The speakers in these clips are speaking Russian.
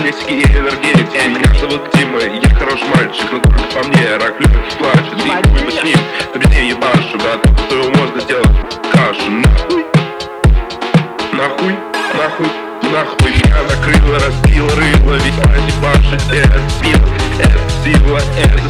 колесики и энергетик. Меня зовут Дима, я хороший мальчик, но только по мне рак любит и плачет. И хуй бы с ним, то без ней ебашу, брат, что можно сделать кашу. Нахуй, нахуй, нахуй меня накрыло, разбило рыло, ведь они башит, это сила,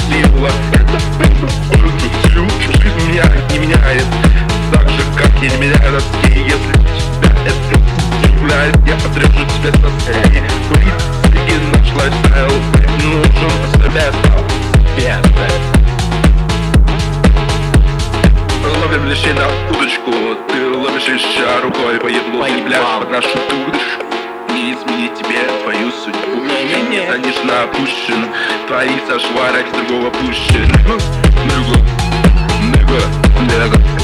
жизнь меня не меняет, так же, как я не меняю носки. Если тебя это удивляет, я отрежу тебе состояние. Курить наш лайфстайл, нужен совет. Ловим лишь на удочку, ты ловишь еще рукой по еблу, цепляешь под нашу дудочку. Не изменить тебе твою судьбу, не нежно опущен, твои сошварок другого пущен. Него,